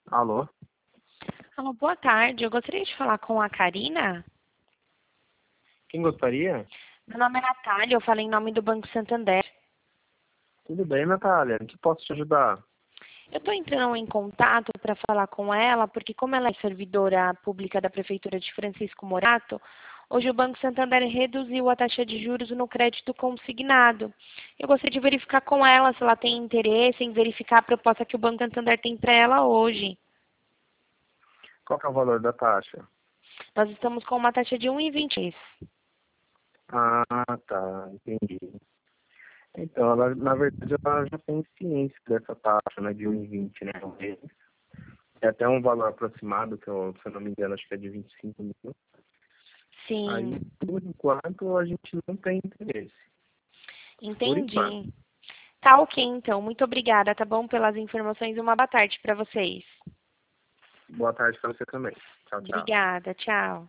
Alô? Alô, boa tarde. Eu gostaria de falar com a Karina. Quem gostaria? Meu nome é Natália, eu falo em nome do Banco Santander. Tudo bem, Natália? Em que posso te ajudar? Eu estou entrando em contato para falar com ela, porque como ela é servidora pública da Prefeitura de Francisco Morato, hoje o Banco Santander reduziu a taxa de juros no crédito consignado. Eu gostaria de verificar com ela se ela tem interesse em verificar a proposta que o Banco Santander tem para ela hoje. Qual que é o valor da taxa? Nós estamos com uma taxa de 1,20. Ah, tá, entendi. Então, na verdade, ela já tem ciência dessa taxa, né, de 1,20, né, ao mês. É até um valor aproximado, que eu, se eu não me engano, acho que é de 25 mil. Aí, Sim, por enquanto, a gente não tem interesse. Por enquanto. entendi. Tá ok, então. Muito obrigada, tá bom, pelas informações. Uma boa tarde para vocês. Boa tarde para você também. Tchau, tchau. Obrigada, tchau.